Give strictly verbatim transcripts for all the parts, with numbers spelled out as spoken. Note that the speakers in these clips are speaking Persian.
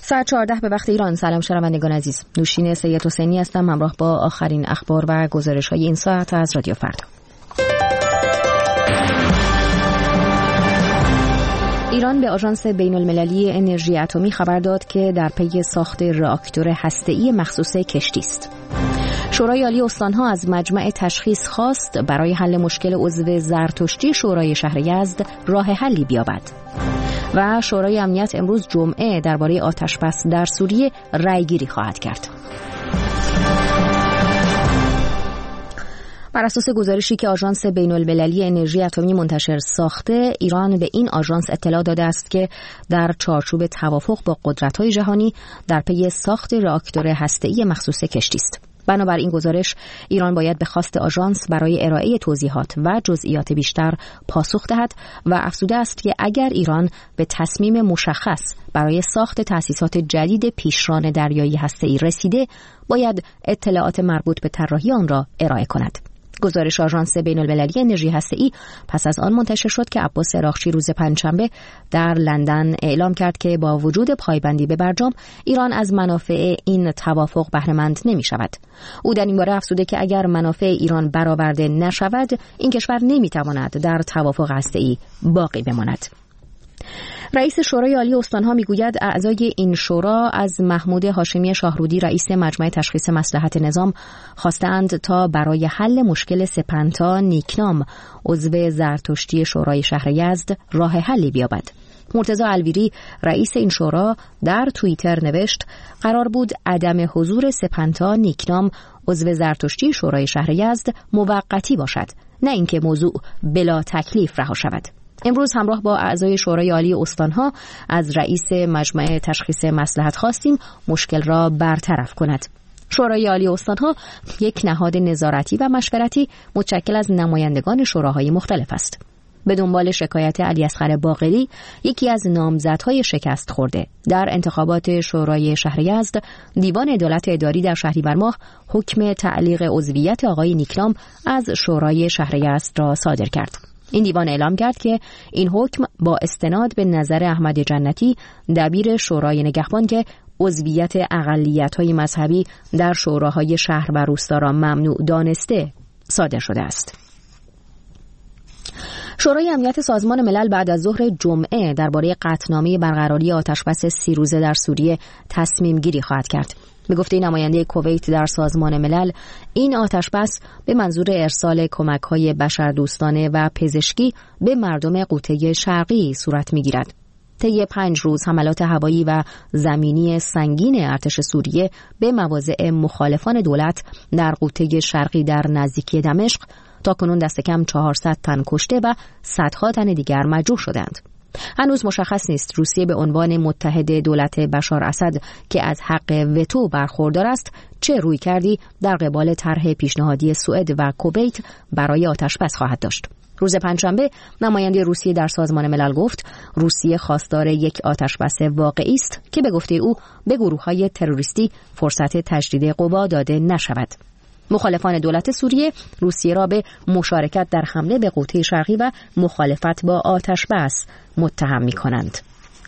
ساعت چهارده به وقت ایران. سلام شنوندگان عزیز، نوشین سید حسینی هستم همراه با آخرین اخبار و گزارش‌های این ساعت از رادیو فردا. ایران به آژانس بین‌المللی انرژی اتمی خبر داد که در پی ساخت راکتور هسته‌ای مخصوص کشتی است. شورای عالی استان‌ها از مجمع تشخیص خواست برای حل مشکل عضو زرتشتی شورای شهر یزد راه حلی بیابد. و شورای امنیت امروز جمعه درباره آتش‌بس در سوریه رأی‌گیری خواهد کرد. بر اساس گزارشی که آژانس بین‌المللی انرژی اتمی منتشر ساخته، ایران به این آژانس اطلاع داده است که در چارچوب توافق با قدرت‌های جهانی در پی ساخت راکتور هسته‌ای مخصوص کشتی است. بنابر این گزارش، ایران باید به خواست آژانس برای ارائه توضیحات و جزئیات بیشتر پاسخ دهد و افزوده است که اگر ایران به تصمیم مشخص برای ساخت تأسیسات جدید پیشران دریایی هسته‌ای رسیده، باید اطلاعات مربوط به طراحی آن را ارائه کند. گزارش آژانس بین‌المللی انرژی هسته‌ای پس از آن منتشر شد که عباس اراغچی روز پنجشنبه در لندن اعلام کرد که با وجود پایبندی به برجام، ایران از منافع این توافق بهره مند نمی‌شود. او در این باره افزوده که اگر منافع ایران برآورده نشود، این کشور نمی‌تواند در توافق هسته‌ای باقی بماند. رئیس شورای عالی استان‌ها میگوید اعضای این شورا از محمود هاشمی شاهرودی رئیس مجمع تشخیص مصلحت نظام خواستند تا برای حل مشکل سپنتا نیکنام عضو زرتشتی شورای شهر یزد راه حلی بیابد. مرتضی الویری رئیس این شورا در توییتر نوشت قرار بود عدم حضور سپنتا نیکنام عضو زرتشتی شورای شهر یزد موقتی باشد، نه اینکه موضوع بلا تکلیف رها شود. امروز همراه با اعضای شورای عالی استان‌ها از رئیس مجمع تشخیص مصلحت خواستیم مشکل را برطرف کند. شورای عالی استان‌ها یک نهاد نظارتی و مشورتی متشکل از نمایندگان شوراهای مختلف است. به دنبال شکایت علیاصغر باقری، یکی از نامزدهای شکست خورده در انتخابات شورای شهر یزد، دیوان عدالت اداری در شهریور ماه حکم تعلیق عضویت آقای نیکنام از شورای شهر یزد را صادر کرد. این دیوان اعلام کرد که این حکم با استناد به نظر احمد جنتی دبیر شورای نگهبان که عضویت اقلیت‌های مذهبی در شوراهای شهر و روستا را ممنوع دانسته صادر شده است. شورای امنیت سازمان ملل بعد از ظهر جمعه درباره قطعنامه برقراری آتش‌بس سی روزه در سوریه تصمیم گیری خواهد کرد. به گفته نماینده کویت در سازمان ملل، این آتش‌بس به منظور ارسال کمک‌های بشردوستانه و پزشکی به مردم غوطه شرقی صورت می‌گیرد. طی پنج روز حملات هوایی و زمینی سنگین ارتش سوریه به مواضع مخالفان دولت در غوطه شرقی در نزدیکی دمشق تاکنون دست کم چهارصد تن کشته و صدها تن دیگر مجروح شدند. هنوز مشخص نیست روسیه به عنوان متحد دولت بشار اسد که از حق وتو برخوردار است چه روی کردی در قبال طرح پیشنهادی سوئد و کویت برای آتش‌بس خواهد داشت. روز پنجشنبه نماینده روسیه در سازمان ملل گفت روسیه خواستار یک آتش‌بس واقعی است که به گفته او به گروه‌های تروریستی فرصت تجدید قوا داده نشود. مخالفان دولت سوریه روسیه را به مشارکت در حمله به غوطه شرقی و مخالفت با آتش‌بس متهم می‌کنند.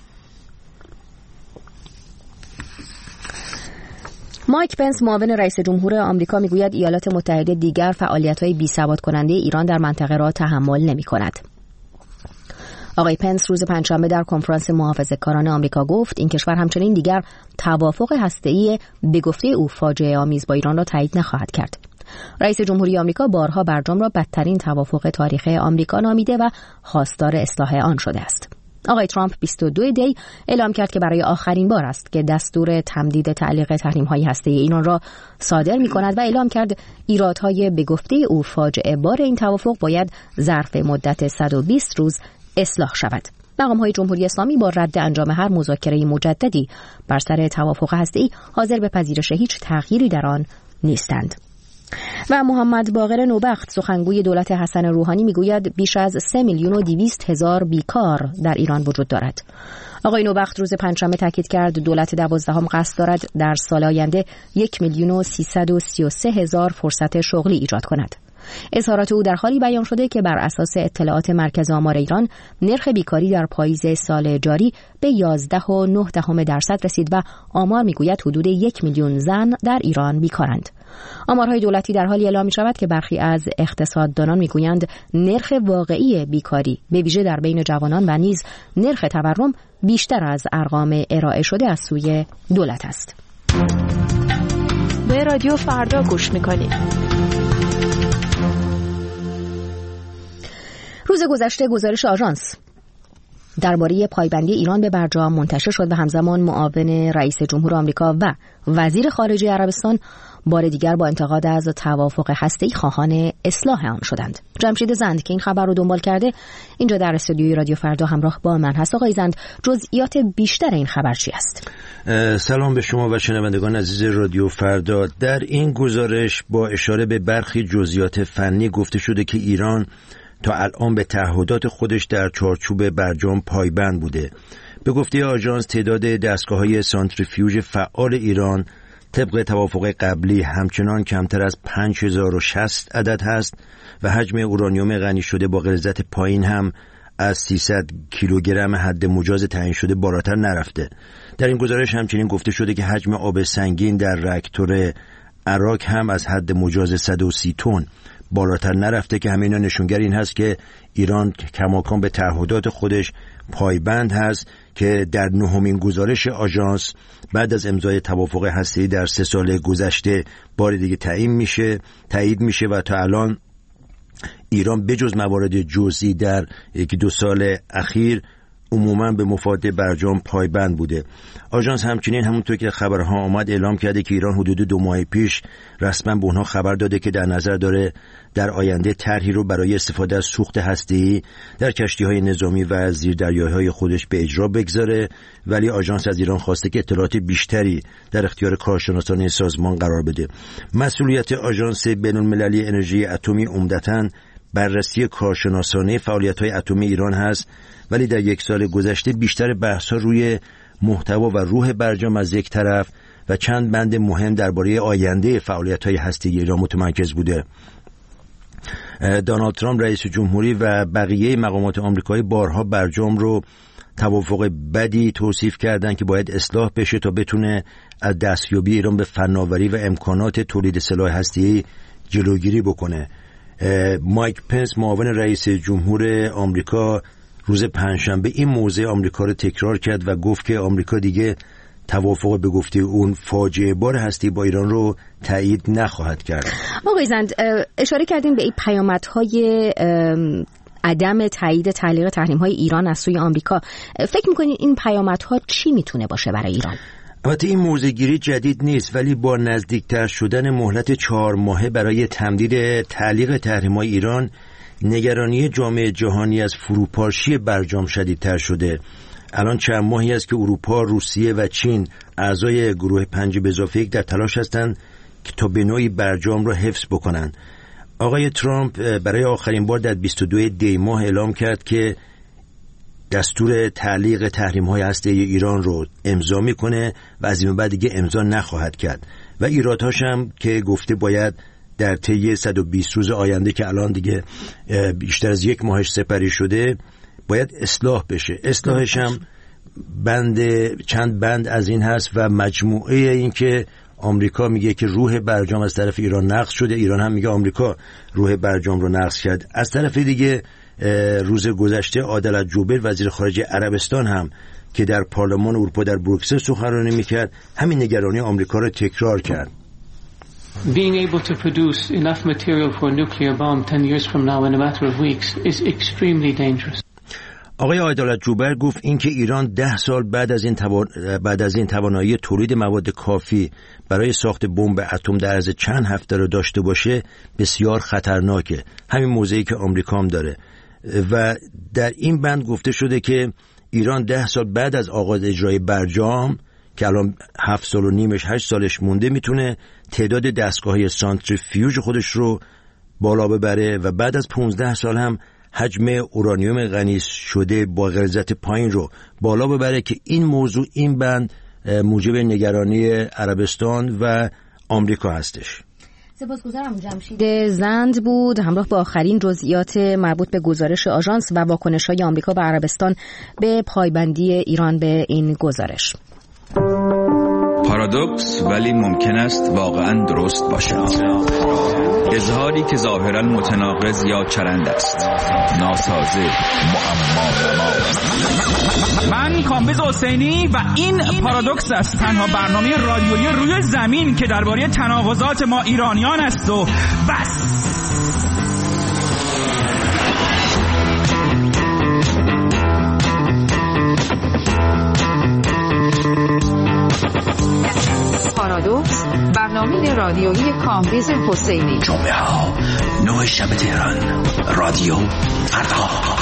مایک پنس معاون رئیس جمهور آمریکا میگوید ایالات متحده دیگر فعالیت‌های بی‌ثبات کننده ایران در منطقه را تحمل نمی‌کند. آقای پنس روز پنجشنبه در کنفرانس محافظه‌کاران آمریکا گفت این کشور همچنین دیگر توافق هسته‌ای به گفته او فاجعه آمیز با ایران را تایید نخواهد کرد. رئیس جمهوری آمریکا بارها برجام را بدترین توافق تاریخی آمریکا نامیده و خواستار اصلاح آن شده است. آقای ترامپ بیست و دو دی اعلام کرد که برای آخرین بار است که دستور تمدید تعلیق تحریم‌های هسته‌ای ایران را صادر می‌کند و اعلام کرد ایرادهای به گفته او فاجعه بار این توافق باید ظرف مدت صد و بیست روز اصلاح شود. مقام‌های جمهوری اسلامی با رد انجام هر مذاکره مجددی بر سر توافق هسته‌ای حاضر به پذیرش هیچ تغییری در آن نیستند. و محمد باقر نوبخت سخنگوی دولت حسن روحانی میگوید بیش از سه میلیون و دویست هزار بیکار در ایران وجود دارد. آقای نوبخت روز پنجشنبه تاکید کرد دولت دوازدهم قصد دارد در سال آینده یک میلیون و سیصد و سی و سه هزار فرصت شغلی ایجاد کند. اظهارات او در حالی بیان شده که بر اساس اطلاعات مرکز آمار ایران نرخ بیکاری در پاییز سال جاری به یازده و نه دهم درصد رسید و آمار میگوید حدود یک میلیون زن در ایران بیکارند. آمارهای دولتی در حالی اعلام می شود که برخی از اقتصاددانان میگویند نرخ واقعی بیکاری به ویژه در بین جوانان و نیز نرخ تورم بیشتر از ارقام ارائه شده از سوی دولت است. به رادیو فردا گوش میکنید. روز گذشته گزارش آژانس درباره پایبندی ایران به برجام منتشر شد و همزمان معاون رئیس جمهور آمریکا و وزیر خارجه عربستان بار دیگر با انتقاد از توافق هسته‌ای خواهان اصلاح آن شدند. جمشید زند که این خبر رو دنبال کرده اینجا در استودیوی رادیو فردا همراه با من هست. آقای زند، جزئیات بیشتر این خبر چی است؟ سلام به شما و شنوندگان عزیز رادیو فردا. در این گزارش با اشاره به برخی جزئیات فنی گفته شده که ایران تا الان به تعهدات خودش در چارچوب برجام پایبند بوده. به گفته آژانس تعداد دستگاه‌های سانتریفیوژ فعال ایران طبق توافق قبلی همچنان کمتر از پنج هزار و شصت عدد هست و حجم اورانیوم غنی شده با غلظت پایین هم از سیصد کیلوگرم حد مجاز تعیین شده بالاتر نرفته. در این گزارش همچنین گفته شده که حجم آب سنگین در راکتور عراق هم از حد مجاز صد و سی تن بالاتر نرفته که همه اینا نشونگر این هست که ایران کماکان به تعهدات خودش پایبند هست که در نهمین گزارش آژانس بعد از امضای توافق هسته‌ای در سه سال گذشته بار دیگه تعیین میشه تایید میشه و تا الان ایران بجز موارد جزئی در یکی دو سال اخیر عموما به مفاد برجام پایبند بوده. آژانس همچنین همونطور که خبرها آمد اعلام کرده که ایران حدود دو ماه پیش رسما به اونها خبر داده که در نظر داره در آینده طرحی رو برای استفاده از سوخت هسته‌ای در کشتی‌های نظامی و زیردریایی‌های خودش به اجرا بگذاره، ولی آژانس از ایران خواسته که اطلاعات بیشتری در اختیار کارشناسان سازمان قرار بده. مسئولیت آژانس بین‌المللی انرژی اتمی عمدتاً بررسی کارشناسانه فعالیت‌های اتمی ایران هست، ولی در یک سال گذشته بیشتر بحث‌ها روی محتوا و روح برجام از یک طرف و چند بند مهم درباره آینده فعالیت‌های هسته‌ای ایران متمرکز بوده. دونالد ترامپ رئیس جمهوری و بقیه مقامات آمریکایی بارها برجام رو توافق بدی توصیف کردن که باید اصلاح بشه تا بتونه از دستیابی ایران به فناوری و امکانات تولید سلاح هسته‌ای جلوگیری بکنه. مایک پنس معاون رئیس جمهور آمریکا روز پنجشنبه این موضع آمریکا رو تکرار کرد و گفت که آمریکا دیگه توافق به گفته اون فاجعه بار هستی با ایران رو تایید نخواهد کرد. آقای زند، اشاره کردیم به این پیامدهای عدم تایید تعلیق تحریم‌های ایران از سوی آمریکا. فکر می‌کنید این پیامدها چی میتونه باشه برای ایران؟ البته این موضع‌گیری جدید نیست، ولی با نزدیکتر شدن مهلت چهار ماهه برای تمدید تعلیق تحریم‌های ایران، نگرانی جامعه جهانی از فروپاشی برجام شدیدتر شده. الان چند ماهی است که اروپا، روسیه و چین اعضای گروه پنج به اضافه یک در تلاش هستند که تا به نوعی برجام را حفظ بکنند. آقای ترامپ برای آخرین بار در بیست و دو دی ماه اعلام کرد که دستور تعلیق تحریم‌های هسته‌ای ایران رو امضا میکنه و از این بعد دیگه امضا نخواهد کرد و ایرادهاش هم که گفته باید در طی صد و بیست روز آینده که الان دیگه بیشتر از یک ماهش سپری شده باید اصلاح بشه. اصلاحش هم بند چند بند از این هست و مجموعه این که آمریکا میگه که روح برجام از طرف ایران نقض شده، ایران هم میگه آمریکا روح برجام رو نقض کرد. از طرف دیگه روز گذشته عادل جوبر وزیر خارجه عربستان هم که در پارلمان اروپا در بروکسل سخنرانی میکرد همین نگرانی آمریکا رو تکرار کرد. Being able to produce enough material for a nuclear bomb ten years from now in a matter of weeks is extremely dangerous. آقای عادل جوبر گفت اینکه ایران ده سال بعد از این توان... بعد از این توانایی تولید مواد کافی برای ساخت بمب اتم در عرض چند هفته رو داشته باشه بسیار خطرناکه. همین موضعی که آمریکا هم داره و در این بند گفته شده که ایران ده سال بعد از آغاز اجرای برجام که الان هفت سال و نیمش هشت سالش مونده میتونه تعداد دستگاه‌های سانتریفیوژ خودش رو بالا ببره و بعد از پانزده سال هم حجم اورانیوم غنی شده با غلظت پایین رو بالا ببره که این موضوع این بند موجب نگرانی عربستان و آمریکا هستش. سپاسگزارم. جمشید زند بود همراه با آخرین جزئیات مربوط به گزارش آژانس و واکنش‌های آمریکا و عربستان به پایبندی ایران به این گزارش. پارادوکس ولی ممکن است واقعاً درست باشد. اظهاری که ظاهراً متناقض یا چرند است، ناسازه، معما. من کامبیز حسینی و این پارادوکس است، تنها برنامه رادیویی روی زمین که درباره تناقضات ما ایرانیان است و بس. پارادوکس، برنامه رادیویی کامبیز حسینی. جمعه ها نه شب تهران، رادیو فردا.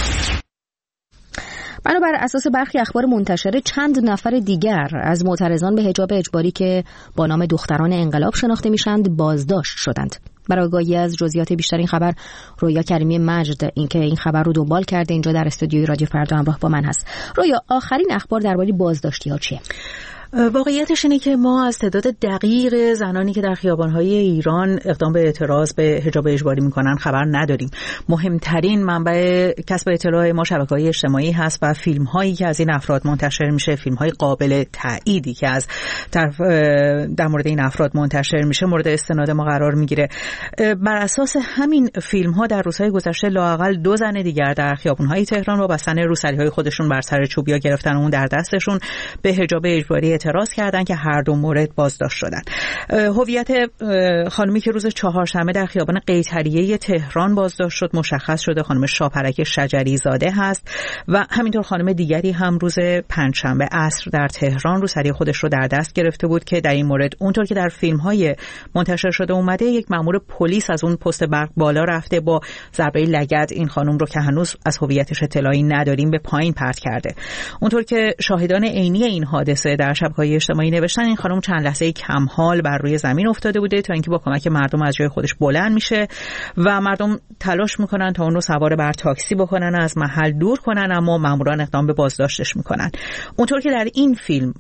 بنابر اساس برخی اخبار منتشره چند نفر دیگر از معترضان به حجاب اجباری که با نام دختران انقلاب شناخته میشند بازداشت شدند. برای آگاهی از جزئیات بیشتر این خبر رویا کریمی مجد اینکه این خبر رو دنبال کرده اینجا در استودیوی رادیو فردا همراه با من هست. رویا، آخرین اخبار درباره بازداشتی‌ها چیه؟ واقعیتش اینه که ما از تعداد دقیق زنانی که در خیابان‌های ایران اقدام به اعتراض به حجاب اجباری می‌کنن خبر نداریم. مهمترین منبع کسب اطلاع ما شبکه‌های اجتماعی هست و فیلم‌هایی که از این افراد منتشر میشه، فیلم‌های قابل تأییدی که از طرف در مورد این افراد منتشر میشه مورد استناد ما قرار میگیره. بر اساس همین فیلم‌ها در روزهای گذشته لااقل دو زن دیگر در خیابان‌های تهران با بستن روسری‌های خودشون بر سر چوبیا گرفتن اون در دستشون به حجاب اجباری اعتراض کردن که هر دو مورد بازداشت شدن. هویت خانمی که روز چهارشنبه در خیابان قیطریه تهران بازداشت شد مشخص شده، خانم شاپرک شجری زاده هست و همینطور خانم دیگری هم روز پنجشنبه عصر در تهران روسری خودش رو در دست گرفته بود که در این مورد اونطور که در فیلم‌های منتشر شده اومده یک مأمور پلیس از اون پست برق بالا رفته با ضربه لگد این خانم رو که هنوز از هویتش اطلاعی نداریم به پایین پرت کرده. اونطور که شاهدان عینی این حادثه در شبکه‌های اجتماعی نوشتن این خانم چند لحظه کم حال بر روی زمین افتاده بوده تا اینکه با کمک مردم از جای خودش بلند میشه و مردم تلاش میکنن تا اون رو سوار بر تاکسی بکنن از محل دور کنن، اما ماموران اقدام به بازداشتش میکنن. اونطور که در این فیلم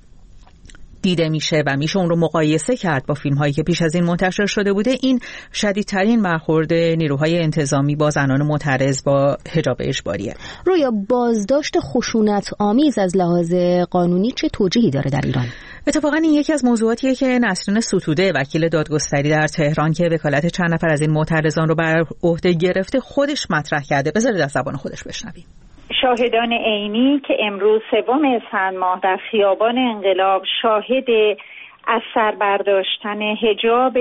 دیده میشه و میشه اون رو مقایسه کرد با فیلم هایی که پیش از این منتشر شده بوده، این شدیدترین برخورد نیروهای انتظامی با زنان معترض با حجاب اجباریه. رویا، بازداشت خشونت آمیز از لحاظ قانونی چه توجیهی داره در ایران؟ اتفاقا این یکی از موضوعاتیه که نسرین ستوده وکیل دادگستری در تهران که وکالت چند نفر از این معترضان رو بر عهده گرفته خودش مطرح کرده. بذارید از زبان خودش بشنویم. شاهدان عینی که امروز سوم اسفند ماه در خیابان انقلاب شاهد از سر برداشتن حجاب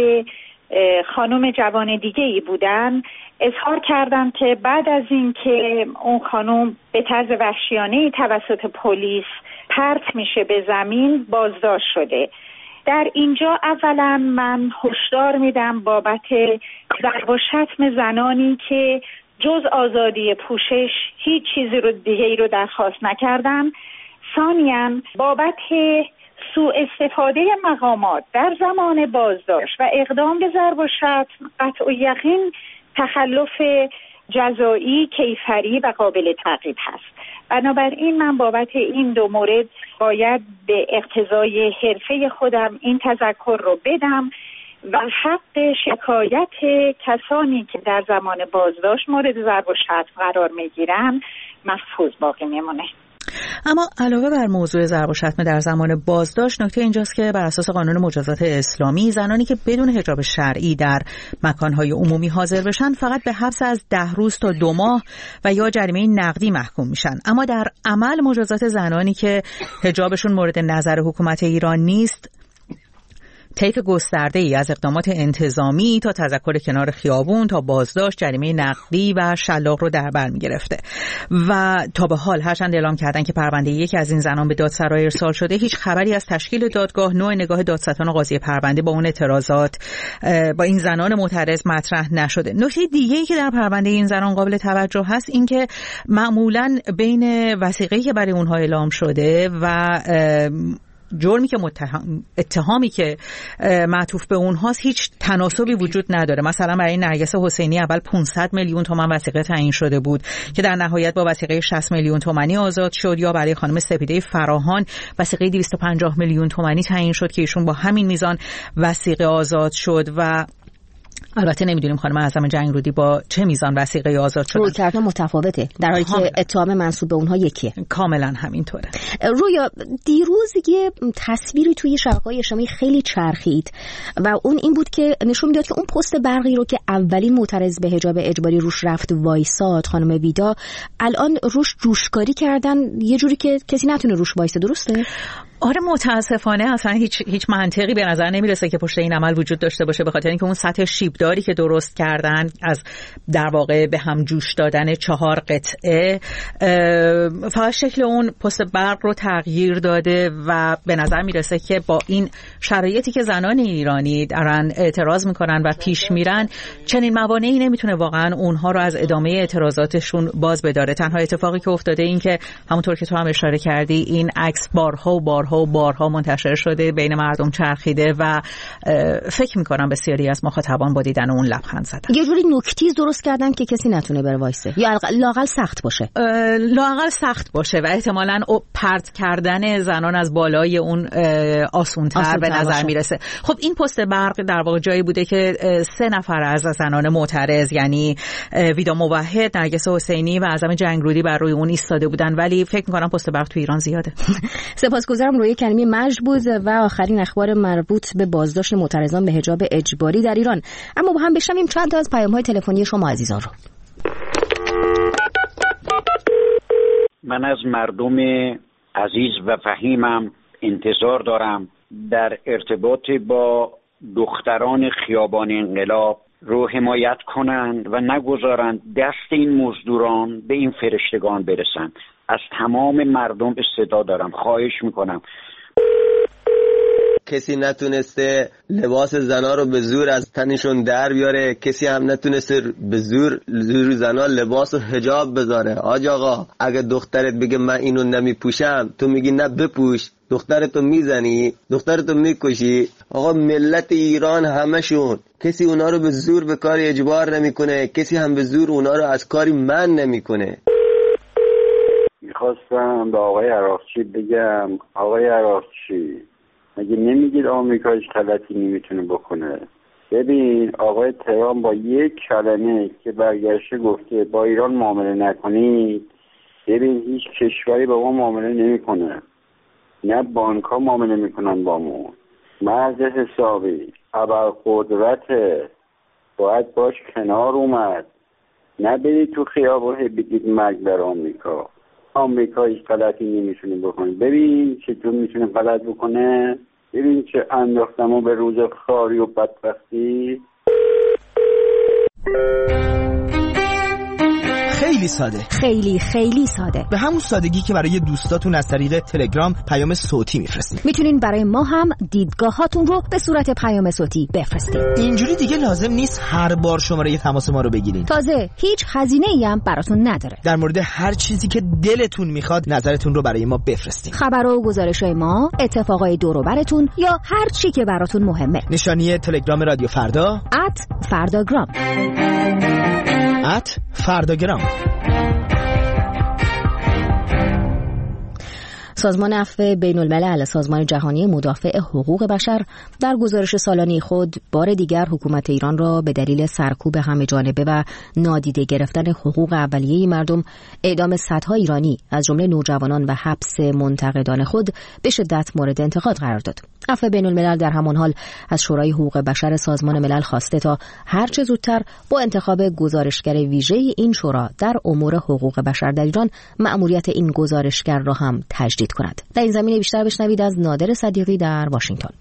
خانم جوان دیگه ای بودن اظهار کردند که بعد از این که اون خانم به طرز وحشیانه‌ای توسط پلیس پرت میشه به زمین بازداشت شده. در اینجا اولا من هشدار میدم بابت ضرب و شتم زنانی که جز آزادی پوشش هیچ چیزی رو دیگه ای رو درخواست نکردن. ثانیاً بابت سوء استفاده مقامات در زمان بازداشت و اقدام به ضرب و شتم قطع و یقین تخلف جزایی کیفری و قابل تعقیب هست. بنابراین من بابت این دو مورد باید به اقتضای حرفه خودم این تذکر رو بدم و حق شکایت کسانی که در زمان بازداشت مورد ضرب و شتم قرار میگیرن محفوظ باقی میمونه. اما علاوه بر موضوع ضرب و شتم در زمان بازداشت، نکته اینجاست که بر اساس قانون مجازات اسلامی زنانی که بدون حجاب شرعی در مکانهای عمومی حاضر بشن فقط به حبس از ده روز تا دو ماه و یا جریمه نقدی محکوم میشن. اما در عمل مجازات زنانی که حجابشون مورد نظر حکومت ایران نیست طیف گسترده‌ای از اقدامات انتظامی تا تذکر کنار خیابون تا بازداشت، جریمه نقدی و شلاق رو در بر می‌گرفته و تا به حال هرچند اعلام کردن که پرونده یکی از این زنان به دادسرای ارسال شده، هیچ خبری از تشکیل دادگاه، نوع نگاه دادستان و قاضی پرونده با اون اعتراضات با این زنان معترض مطرح نشده. نکته دیگه‌ای که در پرونده این زنان قابل توجه هست این که معمولاً بین وثیقه‌ای که برای اونها اعلام شده و جرمی که متهم اتهامی که معطوف به اونهاست هیچ تناسبی وجود نداره. مثلا برای نرگس حسینی اول پانصد میلیون تومان وثیقه تعیین شده بود که در نهایت با وثیقه شصت میلیون تومانی آزاد شد، یا برای خانم سپیده فراهان وثیقه دویست و پنجاه میلیون تومانی تعیین شد که ایشون با همین میزان وثیقه آزاد شد. و البته نمیدونیم خانم اعظم جنگرودی با چه میزان وثیقه آزاد شدن. رویکرد متفاوته در حالی که اتهام منسوب به اونها یکیه. کاملا همینطوره. رویا دیروز یه تصویری توی شبکه‌های اجتماعی خیلی چرخید و اون این بود که نشون میداد که اون پست برقی رو که اولین معترض به حجاب اجباری روش رفت وایساد، خانم ویدا، الان روش جوشکاری کردن یه جوری که کسی نتونه روش وایسه. درسته؟ آره متاسفانه اصلا هیچ هیچ منطقی به نظر نمیرسه که پشت این عمل وجود داشته باشه، به خاطر اینکه اون سطح شیبداری که درست کردن از در واقع به هم جوش دادن چهار قطعه فقط شکل اون پست برق رو تغییر داده و به نظر میرسه که با این شرایطی که زنان ایرانی دارن اعتراض میکنن و پیش میرن چنین موانعی نمیتونه واقعا اونها رو از ادامه اعتراضاتشون باز بداره. تنها اتفاقی که افتاده این که همونطور که تو هم اشاره کردی این عکس بارها و بارها و بارها منتشر شده، بین مردم چرخیده و فکر میکنم بسیاری از مخاطبان با دیدن اون لبخند زدن. یه جوری نوکتیز درست کردن که کسی نتونه بره وایسه، یا لااقل سخت باشه. لااقل سخت باشه و احتمالاً پرت کردن زنان از بالای اون آسونتر به نظر باشه. میرسه. خب این پست برق در واقع جایی بوده که سه نفر از زنان معترض، یعنی ویدا موحد، نرگس حسینی و اعظم جنگرودی بر روی اون ایستاده بودن، ولی فکر میکنم پست برق تو ایران زیاده. سپاسگزارم. روی کریمی مجد بود و آخرین اخبار مربوط به بازداشت معترضان به حجاب اجباری در ایران. اما با هم بشنویم چند تا از پیام‌های تلفنی شما عزیزان رو. من از مردم عزیز و فهیمم انتظار دارم در ارتباط با دختران خیابان انقلاب رو حمایت کنند و نگذارند دست این مزدوران به این فرشتگان برسند. از تمام مردم صدا دارم، خواهش میکنم. کسی نتونسته لباس زنا رو به زور از تنشون در بیاره، کسی هم نتونسته به زور زور زنا لباس و حجاب بذاره. آج آقا اگه دخترت بگه من اینو نمیپوشم، تو میگی نه بپوش، دخترتو میزنی، دخترتو میکشی. آقا ملت ایران همشون، کسی اونا رو به زور به کار اجبار نمیکنه، کسی هم به زور اونا رو از کاری من نمیکنه. میخواستم به آقای عراقچی بگم، آقای عراقچی مگه نمیگید آمریکا هیچ غلطی نمیتونه بکنه؟ ببین آقای ترامپ با یک کلمه که برگشته گفته با ایران معامله نکنید، ببین هیچ کشوری با ما معامله نمیکنه، نه بانک ها معامله میکنن با ما. مرز حسابی ابرقدرت باید باش کنار اومد، نه برید تو خیابان بگید مرگ بر آمریکا. آمریکا هیچ غلطی نمیتونه بکنه. ببین چطور میتونه غلط بکنه، ببین چه انداختمو به روز خاری و بدبختی. خیلی ساده، خیلی خیلی ساده، به همون سادگی که برای دوستاتون از طریق تلگرام پیام صوتی میفرستید. میتونین برای ما هم دیدگاهاتون رو به صورت پیام صوتی بفرستید. اینجوری دیگه لازم نیست هر بار شماره تماس ما رو بگیرین. تازه هیچ هزینه‌ای هم براتون نداره. در مورد هر چیزی که دلتون میخواد نظرتون رو برای ما بفرستید. خبر و گزارش‌های ما، اتفاقای دور و براتون یا هر چی که براتون مهمه. نشانی تلگرام رادیو فردا ات فرداگرام ات فرداگرام. سازمان عفو بین الملل، سازمان جهانی مدافع حقوق بشر، در گزارش سالانه خود بار دیگر حکومت ایران را به دلیل سرکوب همه جانبه و نادیده گرفتن حقوق اولیه مردم، اعدام صدها ایرانی از جمله نوجوانان و حبس منتقدان خود به شدت مورد انتقاد قرار داد. عفو بین الملل در همان حال از شورای حقوق بشر سازمان ملل خواسته تا هر چه زودتر با انتخاب گزارشگر ویژه این شورا در امور حقوق بشر در ایران مأموریت این گزارشگر را هم تجدید کند. در این زمینه بیشتر بشنوید از نادر صدیقی در واشنگتن.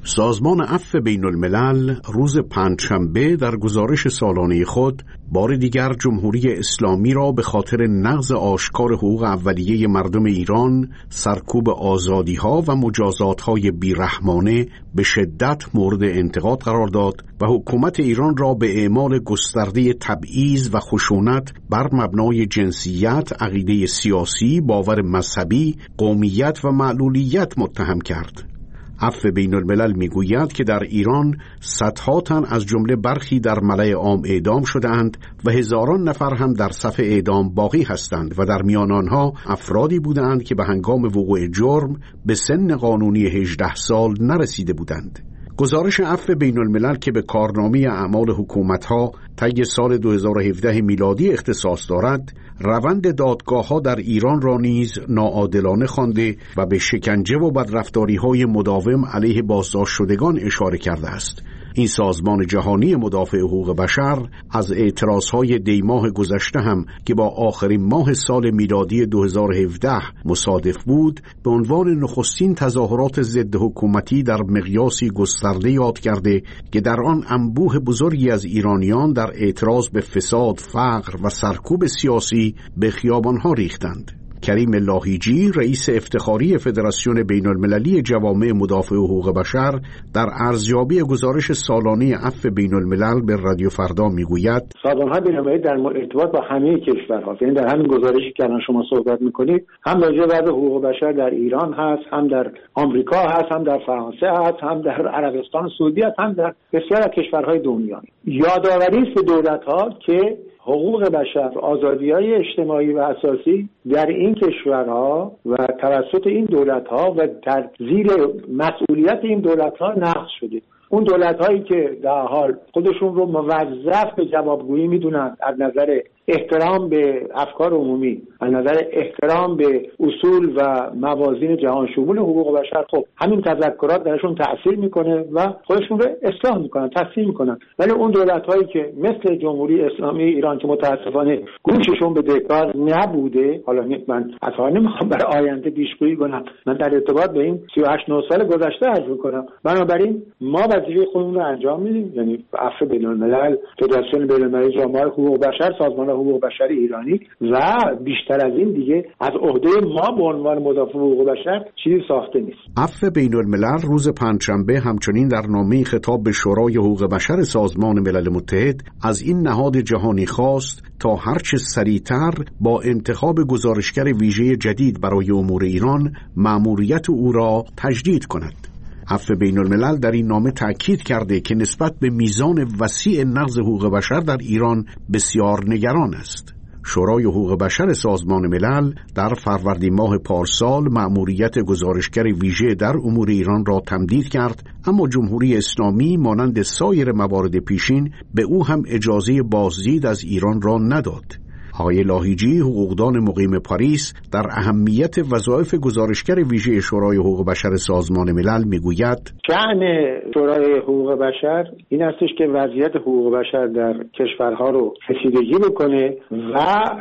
سازمان عفو بین الملل روز پنجشنبه در گزارش سالانه خود بار دیگر جمهوری اسلامی را به خاطر نقض آشکار حقوق اولیه مردم ایران، سرکوب آزادی‌ها و مجازات‌های بیرحمانه به شدت مورد انتقاد قرار داد و حکومت ایران را به اعمال گسترده تبعیض و خشونت بر مبنای جنسیت، عقیده سیاسی، باور مذهبی، قومیت و معلولیت متهم کرد. عفو بین الملل میگوید که در ایران صدها تن از جمله برخی در ملأ عام اعدام شدند و هزاران نفر هم در صف اعدام باقی هستند و در میان آنها افرادی بودند که به هنگام وقوع جرم به سن قانونی هجده سال نرسیده بودند. گزارش عفو بین الملل که به کارنامه اعمال حکومت‌ها طی سال دو هزار و هفده میلادی اختصاص دارد، روند دادگاه‌ها در ایران را نیز ناعادلانه خوانده و به شکنجه و بدرفتاری‌های مداوم علیه بازداشت شدگان اشاره کرده است. این سازمان جهانی مدافع حقوق بشر از اعتراضهای دیماه گذشته هم که با آخرین ماه سال میلادی دو هزار و هفده مصادف بود، به عنوان نخستین تظاهرات ضد حکومتی در مقیاسی گسترده یاد کرده که در آن انبوه بزرگی از ایرانیان در اعتراض به فساد، فقر و سرکوب سیاسی به خیابانها ریختند. کریم لاهیجی، رئیس افتخاری فدراسیون بین المللی جوامع مدافع حقوق بشر، در ارزیابی گزارش سالانه عفو بین الملل به رادیو فردا میگوید سازمان‌های بین‌المللی در ارتباط با همه کشورها، یعنی در همین گزارشی که الان شما صحبت می‌کنید، هم راجع به وضع حقوق بشر در ایران هست، هم در آمریکا هست، هم در فرانسه هست، هم در عربستان سعودی هست، هم در بسیار از کشورهای دنیا. یادآوری است به دولت‌ها که حقوق بشر، آزادی‌های اجتماعی و اساسی در این کشورها و توسط این دولت‌ها و در زیر مسئولیت این دولت‌ها نقض شده. اون دولت‌هایی که در حال خودشون رو موظف به جوابگویی می‌دونن از نظر احترام به افکار عمومی، از نظر احترام به اصول و موازین جهان شمول حقوق بشر، خب همین تذکرات درشون تأثیر میکنه و خودشون رو اصلاح میکنن، تصحیح میکنن. ولی اون دولت‌هایی که مثل جمهوری اسلامی ایران که متاسفانه گوششون به دکار نبوده، حالا من اصلا نمیخوام برای آینده پیشگویی کنم، من در ارتباط به این سی و هشت نه سال گذشته عرض میکنم. بنابراین ما وظیفه خودمون رو انجام میدیم، یعنی عفو بین الملل، فدراسیون بین المللی جامعه حقوق بشر، سازمان حقوق بشر ایرانی و بیشتر از این دیگه از عهده ما به عنوان مدافع حقوق بشر چیزی ساخته نیست. عفو بین الملل روز پنجشنبه همچنین در نامه خطاب به شورای حقوق بشر سازمان ملل متحد از این نهاد جهانی خواست تا هرچه سریعتر با انتخاب گزارشگر ویژه جدید برای امور ایران مأموریت او را تجدید کند. عفو بین الملل در این نامه تأکید کرده که نسبت به میزان وسیع نقض حقوق بشر در ایران بسیار نگران است. شورای حقوق بشر سازمان ملل در فروردین ماه پارسال مأموریت گزارشگر ویژه در امور ایران را تمدید کرد، اما جمهوری اسلامی مانند سایر موارد پیشین به او هم اجازه بازدید از ایران را نداد. آقای لاهیجی، حقوقدان مقیم پاریس، در اهمیت وظایف گزارشگر ویژه شورای حقوق بشر سازمان ملل میگوید شأن شورای حقوق بشر این استش که وضعیت حقوق بشر در کشورها رو رسیدگی بکنه و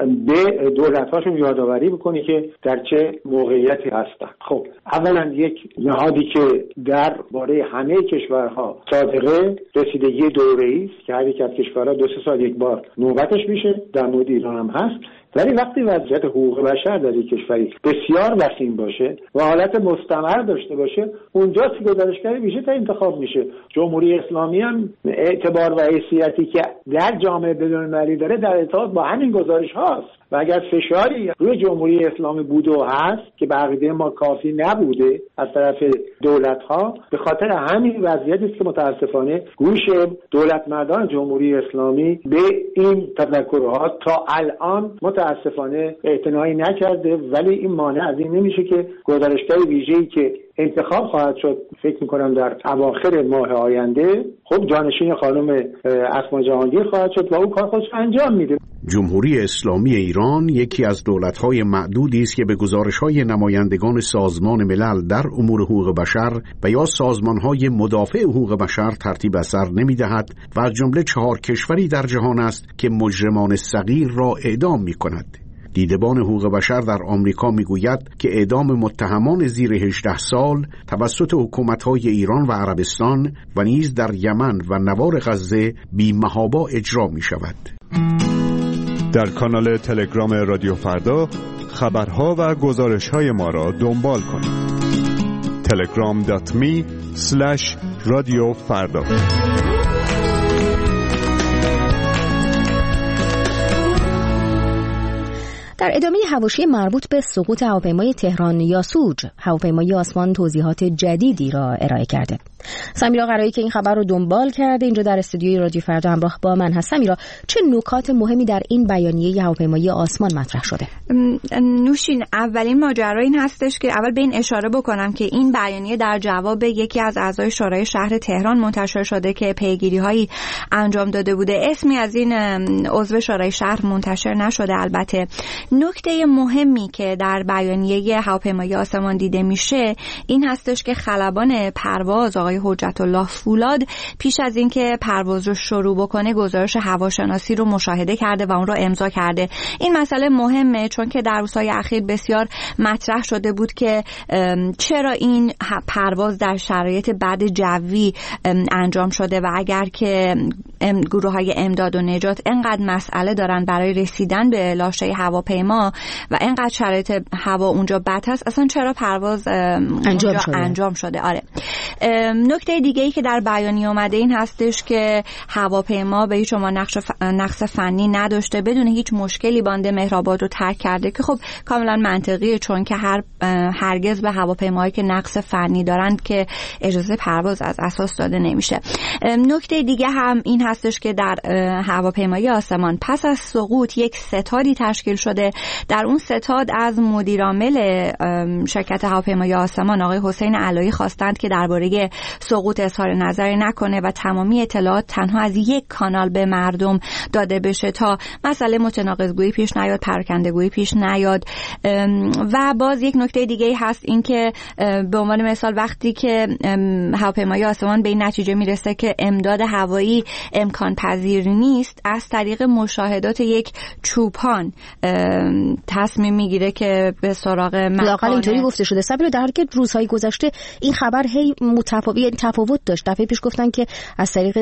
به دولت‌هاشون یادآوری بکنه که در چه موقعیتی هستن. خب اولا یک نهادی که درباره همه کشورها صادقه، رسیدگی دوره‌ای است که هر یک از کشورها دو سه سال یک بار نوبتش میشه، در مورد ایران هست. ولی وقتی وضعیت حقوق بشر در یک کشوری بسیار وسیع باشه و حالت مستمر داشته باشه، اونجاست که گزارشگر ویژه تا انتخاب میشه. جمهوری اسلامی هم اعتبار و حیثیتی که در جامعه بین‌المللی داره در ارتباط با همین گزارش هاست و اگر فشاری روی جمهوری اسلامی بوده و هست که به عقیده ما کافی نبوده از طرف دولت‌ها، به خاطر همین وضعیتی است که متاسفانه گوش دولتمردان جمهوری اسلامی به این تذکرات تا الان متاسفانه اعتنایی نکرده. ولی این مانع از این نمیشه که گزارشگر ویژه‌ای که انتخاب خواهد شد، فکر میکنم در اواخر ماه آینده، خب جانشین خانم اسما جهانگیر خواهد شد و او کار خودش انجام میده. جمهوری اسلامی ایران یکی از دولت‌های معدودی است که به گزارش‌های نمایندگان سازمان ملل در امور حقوق بشر و یا سازمان‌های مدافع حقوق بشر ترتیب اثر نمی‌دهد و از جمله چهار کشوری در جهان است که مجرمان صغیر را اعدام می‌کند. دیدبان حقوق بشر در آمریکا میگوید که اعدام متهمان زیر هجده سال توسط حکومت‌های ایران و عربستان و نیز در یمن و نوار غزه بی‌محابا اجرا می‌شود. در کانال تلگرام رادیو فردا خبرها و گزارش‌های ما را دنبال کنید. تلگرام دات می اسلش رادیو فردا. در ادامه حواشی مربوط به سقوط هواپیمای تهران یاسوج، هواپیمای آسمان توضیحات جدیدی را ارائه کرده. سمیرا قرایی که این خبر رو دنبال کرده اینجا در استودیوی رادیو فردا همراه با من هست. سمیرا، چه نکات مهمی در این بیانیه هواپیمای آسمان مطرح شده؟ نوشین، اولین ماجرا این هستش که اول به این اشاره بکنم که این بیانیه در جواب یکی از اعضای شورای شهر تهران منتشر شده که پیگیری‌هایی انجام داده بوده. اسمی از این عضو شورای شهر منتشر نشده. البته نکته مهمی که در بیانیه هواپیمای آسمان دیده میشه این هستش که خلبان پرواز آقای حجت الله فولاد پیش از اینکه پرواز رو شروع بکنه گزارش هواشناسی رو مشاهده کرده و اون رو امضا کرده. این مسئله مهمه چون که در روزهای اخیر بسیار مطرح شده بود که چرا این پرواز در شرایط بد جوی انجام شده و اگر که گروه‌های امداد و نجات انقدر مسئله دارن برای رسیدن به لاشه هواپیما و انقدر شرایط هوا اونجا بد هست، اصلا چرا پرواز انجام شده. انجام شده. آره. نکته دیگه ای که در بیانیه اومده این هستش که هواپیما به هیچ عنوان نقش ف... نقص فنی نداشته، بدون هیچ مشکلی بانده مهرآباد رو ترک کرده که خب کاملا منطقیه چون که هر هرگز به هواپیماهایی که نقص فنی دارند که اجازه پرواز از اساس داده نمیشه. نکته دیگه هم این هستش که در هواپیمای آسمان پس از سقوط یک ستادی تشکیل شده. در اون ستاد از مدیرعامل شرکت هواپیمای آسمان آقای حسین علایی خواستند که درباره سقوط اظهار نظری نکنه و تمامی اطلاعات تنها از یک کانال به مردم داده بشه تا مسئله متناقض‌گویی پیش نیاد، پراکنده‌گویی پیش نیاد. و باز یک نکته دیگه هست این که به عنوان مثال وقتی که هواپیمای آسمان به این نتیجه میرسه که امداد هوایی امکان پذیر نیست، از طریق مشاهدات یک چوپان تصمیم میگیره که به سراغ مکان. اینطوری گفته شده سبیل در حالی که روزهای گذشته این خبر هی متفاوت تفاوت داشت. دفعه پیش گفتن که از طریق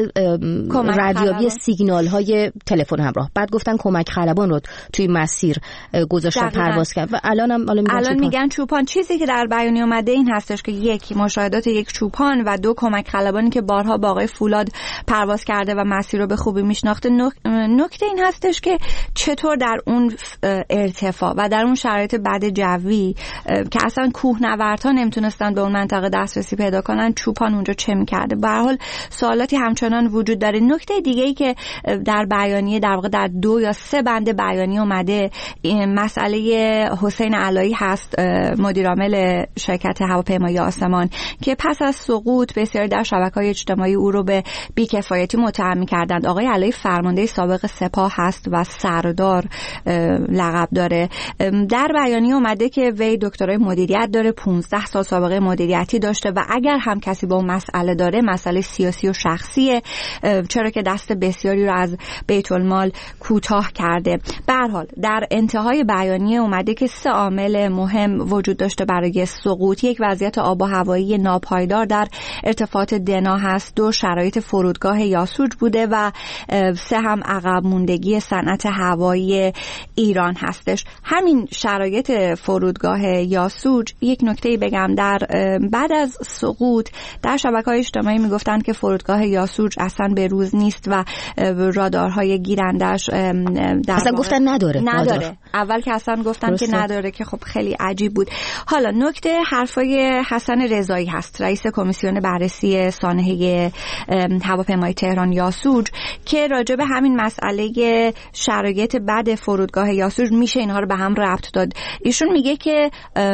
ردیابی سیگنال های تلفن همراه، بعد گفتن کمک خلبان رو توی مسیر گذاشتن پرواز کرد و الان هم الان میگن, الان میگن چوپان. چیزی که در بیانیه اومده این هستش که یک مشاهدات یک چوپان و دو کمک خلبانی که بارها با آقای فولاد پرواز کرده و مسیر رو به خوبی میشناخته. نکته این هستش که چطور در اون ارتفاع و در اون شرایط بد جوی که اصلا کوهنوردها نمیتونستن به اون منطقه دسترسی پیدا کنن، چوپان اونجا چه میکرده؟ به هر حال سوالاتی همچنان وجود داره. نکته دیگه ای که در بیانیه در واقع در دو یا سه بند بیانیه اومده مسئله حسین علایی هست، مدیرعامل شرکت هواپیمای آسمان که پس از سقوط بسیاری در شبکه‌های اجتماعی او رو به بی‌کفایتی متهم می‌کردند. آقای علایی فرمانده سابق سپاه هست و سردار لقب داره. در بیانیه اومده که وی دکترای مدیریت داره، پانزده سال سابقه مدیریتی داشته و اگر هم کسی با اون مسئله داره مسئله سیاسی و شخصیه، چرا که دست بسیاری رو از بیت المال کوتاه کرده. به هر حال در انتهای بیانیه اومده که سه عامل مهم وجود داشته برای سقوط. یک، وضعیت آب و هوایی ناپایدار در ارتفاعات دنا هست، دو، شرایط فرودگاه یاسوج بوده و سه هم عقب موندگی صنعت هوایی ایران هستش. همین شرایط فرودگاه یاسوج، یک نکته بگم، در بعد از سقوط در شبکه‌های اجتماعی میگفتن که فرودگاه یاسوج اصلا به روز نیست و رادارهای گیرندش اصلا گفتن نداره نداره رادار. اول که اصلا گفتن درسته. که نداره که خب خیلی عجیب بود. حالا نکته حرفای حسن رضایی هست، رئیس کمیسیون بررسی سانحه هواپیمای تهران یاسوج، که راجع به همین مسئله شرایط بد فرودگاه یاسوج میشه اینها رو به هم ربط داد. ایشون میگه که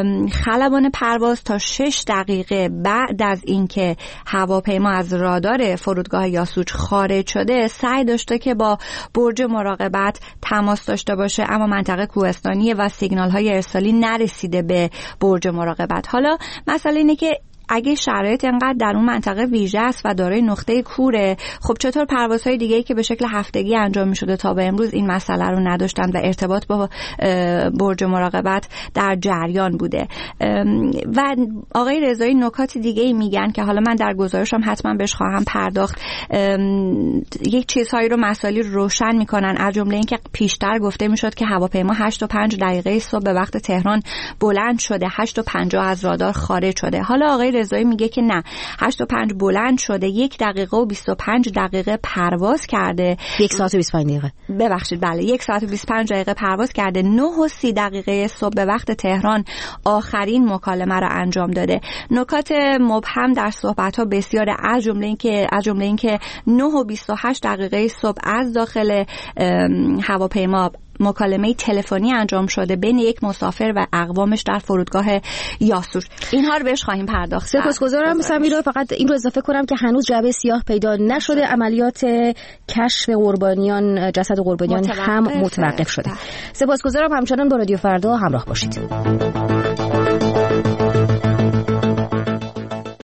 خلبان پرواز تا شش دقیقه بعد از اینکه هواپیما از رادار فرودگاه یاسوج خارج شده سعی داشته که با برج مراقبت تماس داشته باشه، اما منطقه کوهستانیه و سیگنال های ارسالی نرسیده به برج مراقبت. حالا مسئله اینه که اگه شرایط انقدر در اون منطقه ویژه است و دارای نقطه کوره، خب چطور پروازهای دیگه‌ای که به شکل هفتگی انجام می‌شده تا به امروز این مسئله رو نداشتن و ارتباط با برج مراقبت در جریان بوده. و آقای رضایی نکات دیگه‌ای میگن که حالا من در گزارشم حتما بهش خواهم پرداخت. یک چیزهایی رو مسائلی رو روشن میکنن، از جمله اینکه پیشتر گفته میشد که هواپیما هشت و پنج دقیقه صبح به وقت تهران بلند شده، هشت و پنجاه از رادار خارج شده. حالا آقای رضایی میگه که نه، هشت و پنج بلند شده، یک دقیقه و بیست و پنج دقیقه پرواز کرده، یک ساعت و بیست و پنج دقیقه ببخشید بله یک ساعت و بیست و پنج دقیقه پرواز کرده، نه و سی دقیقه صبح به وقت تهران آخرین مکالمه را انجام داده. نکات مبهم در صحبت‌ها بسیار، از جمله اینکه از جمله اینکه نه و بیست و هشت دقیقه صبح از داخل هواپیما مکالمه تلفنی انجام شده بین یک مسافر و اقوامش در فرودگاه یاسوج. اینها رو بهش خواهیم پرداخت. سپاسگزارم سمیرا. فقط این رو اضافه کنم که هنوز جعبه سیاه پیدا نشده، عملیات کشف قربانیان، جسد قربانیان هم متوقف شده. سپاسگزارم، همچنان با رادیو فردا همراه باشید.